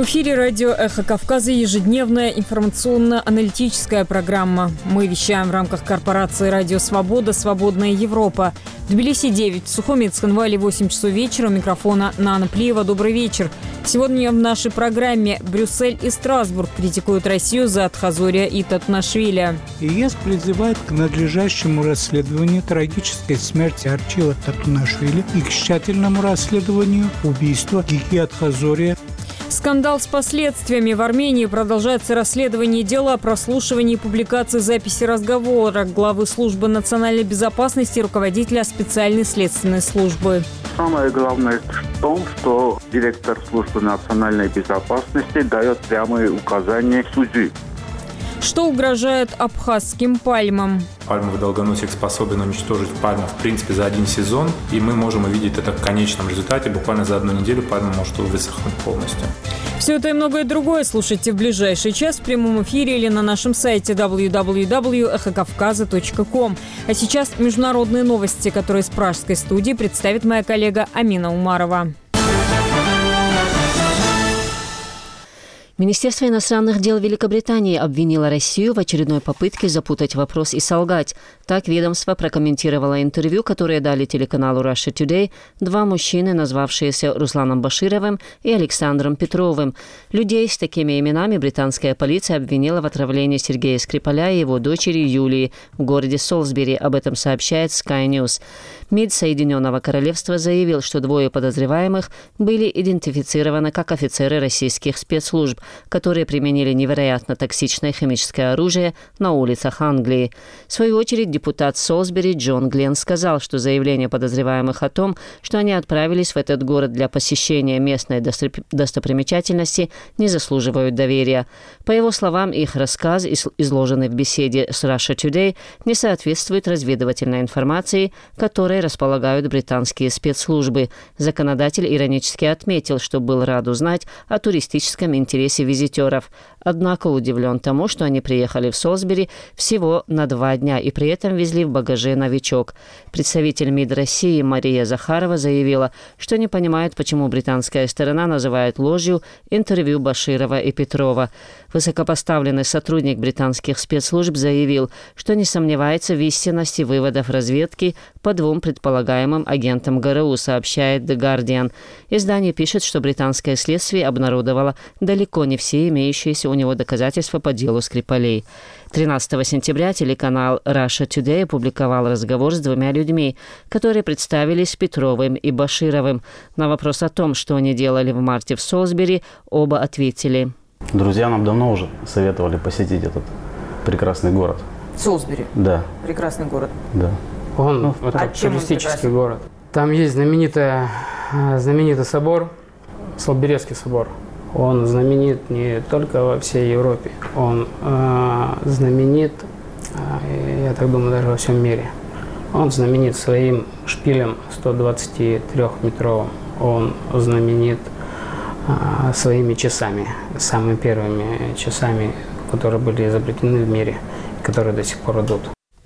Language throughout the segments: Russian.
В эфире радио «Эхо Кавказа» ежедневная информационно-аналитическая программа. Мы вещаем в рамках корпорации «Радио Свобода. Свободная Европа». В Тбилиси 9, в Сухуми и Цхинвале 8 часов вечера. У микрофона Нана Плиева. Добрый вечер. Сегодня в нашей программе Брюссель и Страсбург критикуют Россию за Абхазия и Татунашвили. ЕС призывает к надлежащему расследованию трагической смерти Арчила Татунашвили и к тщательному расследованию убийства Гиги Абхазия. Скандал с последствиями. В Армении продолжается расследование дела о прослушивании и публикации записи разговора главы службы национальной безопасности и руководителя специальной следственной службы. Самое главное в том, что директор службы национальной безопасности дает прямые указания судьи. Что угрожает абхазским пальмам? Пальмовый долгоносик способен уничтожить пальму в принципе за один сезон, и мы можем увидеть это в конечном результате. Буквально за одну неделю пальма может высохнуть полностью. Все это и многое другое слушайте в ближайший час в прямом эфире или на нашем сайте www.ekhokavkaza.com. А сейчас международные новости, которые из пражской студии представит моя коллега Амина Умарова. Министерство иностранных дел Великобритании обвинило Россию в очередной попытке запутать вопрос и солгать. Так ведомство прокомментировало интервью, которое дали телеканалу Russia Today два мужчины, назвавшиеся Русланом Башировым и Александром Петровым. Людей с такими именами британская полиция обвинила в отравлении Сергея Скрипаля и его дочери Юлии в городе Солсбери. Об этом сообщает Sky News. МИД Соединенного Королевства заявил, что двое подозреваемых были идентифицированы как офицеры российских спецслужб, которые применили невероятно токсичное химическое оружие на улицах Англии. В свою очередь, депутат Солсбери Джон Гленн сказал, что заявления подозреваемых о том, что они отправились в этот город для посещения местной достопримечательности, не заслуживают доверия. По его словам, их рассказ, изложенный в беседе с Russia Today, не соответствует разведывательной информации, которой располагают британские спецслужбы. Законодатель иронически отметил, что был рад узнать о туристическом интересе визитеров. Однако удивлен тому, что они приехали в Солсбери всего на 2 дня и при этом везли в багаже новичок. Представитель МИД России Мария Захарова заявила, что не понимает, почему британская сторона называет ложью интервью Баширова и Петрова. Высокопоставленный сотрудник британских спецслужб заявил, что не сомневается в истинности выводов разведки по 2 предполагаемым агентам ГРУ, сообщает The Guardian. Издание пишет, что британское следствие обнародовало далеко не все имеющиеся у него доказательства по делу Скрипалей. 13 сентября телеканал Russia Today опубликовал разговор с 2 людьми, которые представились Петровым и Башировым. На вопрос о том, что они делали в марте в Солсбери, оба ответили. Друзья нам давно уже советовали посетить этот прекрасный город. Солсбери? Да. Прекрасный город? Да. Это туристический город. Там есть знаменитый собор, Солсберийский собор. Он знаменит не только во всей Европе, он знаменит, я так думаю, даже во всем мире. Он знаменит своим шпилем 123-метровым, он знаменит своими часами, самыми первыми часами, которые были изобретены в мире, которые до сих пор идут.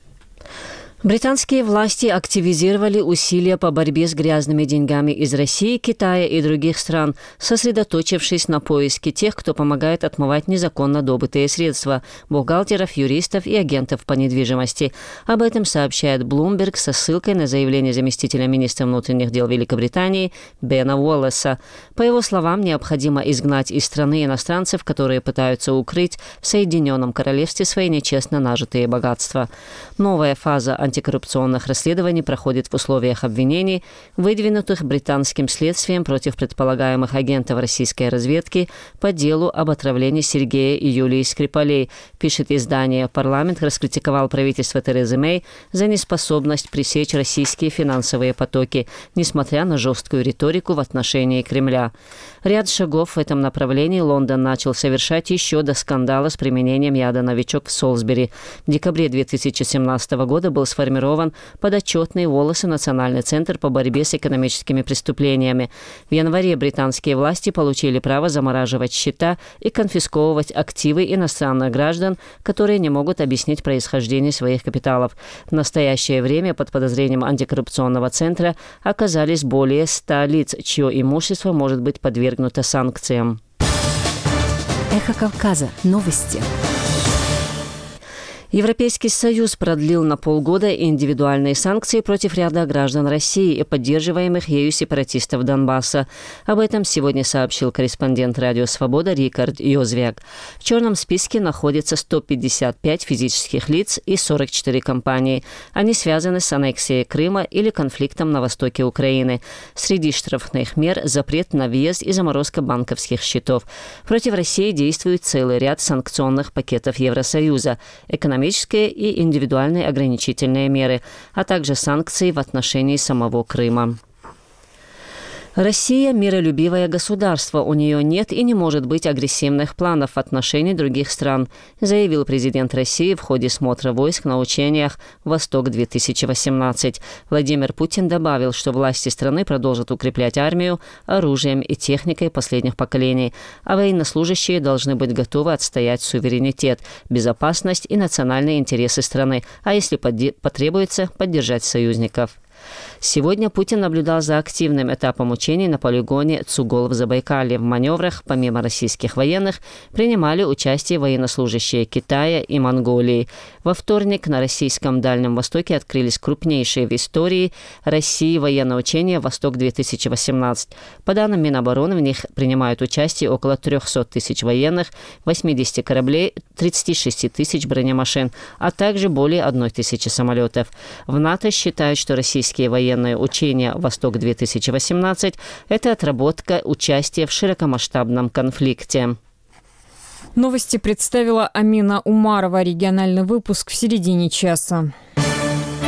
Британские власти активизировали усилия по борьбе с грязными деньгами из России, Китая и других стран, сосредоточившись на поиске тех, кто помогает отмывать незаконно добытые средства – бухгалтеров, юристов и агентов по недвижимости. Об этом сообщает Bloomberg со ссылкой на заявление заместителя министра внутренних дел Великобритании Бена Уоллеса. По его словам, необходимо изгнать из страны иностранцев, которые пытаются укрыть в Соединенном Королевстве свои нечестно нажитые богатства. Новая фаза антикоррупционных расследований проходит в условиях обвинений, выдвинутых британским следствием против предполагаемых агентов российской разведки по делу об отравлении Сергея и Юлии Скрипалей, пишет издание. Парламент раскритиковал правительство Терезы Мэй за неспособность пресечь российские финансовые потоки, несмотря на жесткую риторику в отношении Кремля. Ряд шагов в этом направлении Лондон начал совершать еще до скандала с применением яда «Новичок» в Солсбери. В декабре 2017 года был сформирован подотчетный Уоллесу Национальный центр по борьбе с экономическими преступлениями. В январе британские власти получили право замораживать счета и конфисковывать активы иностранных граждан, которые не могут объяснить происхождение своих капиталов. В настоящее время под подозрением антикоррупционного центра оказались более 100 лиц, чье имущество может быть подвергнуто санкциям. Эхо Кавказа. Новости. Европейский Союз продлил на полгода индивидуальные санкции против ряда граждан России и поддерживаемых ею сепаратистов Донбасса. Об этом сегодня сообщил корреспондент «Радио Свобода» Рикард Йозвяк. В черном списке находится 155 физических лиц и 44 компании. Они связаны с аннексией Крыма или конфликтом на востоке Украины. Среди штрафных мер – запрет на въезд и заморозка банковских счетов. Против России действует целый ряд санкционных пакетов Евросоюза – экономические и индивидуальные ограничительные меры, а также санкции в отношении самого Крыма. Россия – миролюбивое государство, у нее нет и не может быть агрессивных планов в отношении других стран, заявил президент России в ходе смотра войск на учениях «Восток-2018». Владимир Путин добавил, что власти страны продолжат укреплять армию оружием и техникой последних поколений, а военнослужащие должны быть готовы отстоять суверенитет, безопасность и национальные интересы страны, а если потребуется, поддержать союзников. Сегодня Путин наблюдал за активным этапом учений на полигоне Цугол в Забайкалье. В маневрах, помимо российских военных, принимали участие военнослужащие Китая и Монголии. Во вторник на российском Дальнем Востоке открылись крупнейшие в истории России военные учения «Восток-2018». По данным Минобороны, в них принимают участие около 300 тысяч военных, 80 кораблей, 36 тысяч бронемашин, а также более 1 тысячи самолетов. В НАТО считают, что российские военные учения «Восток-2018» – это отработка участия в широкомасштабном конфликте. Новости представила Амина Умарова. Региональный выпуск в середине часа.